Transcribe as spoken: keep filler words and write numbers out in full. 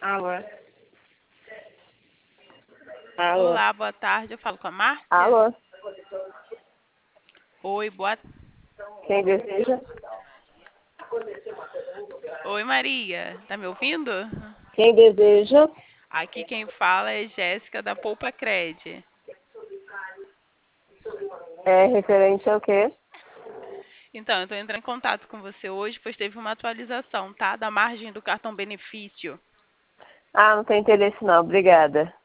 Alô? Alô? Olá, boa tarde. Eu falo com a Márcia. Alô? Oi, boa. Quem deseja? Oi, Maria. Tá me ouvindo? Quem deseja? Aqui quem fala é Jéssica da Poupa Cred. É referente ao quê? Então, eu estou entrando em contato com você hoje, pois teve uma atualização, tá? Da margem do cartão benefício. Ah, não tem interesse não, obrigada.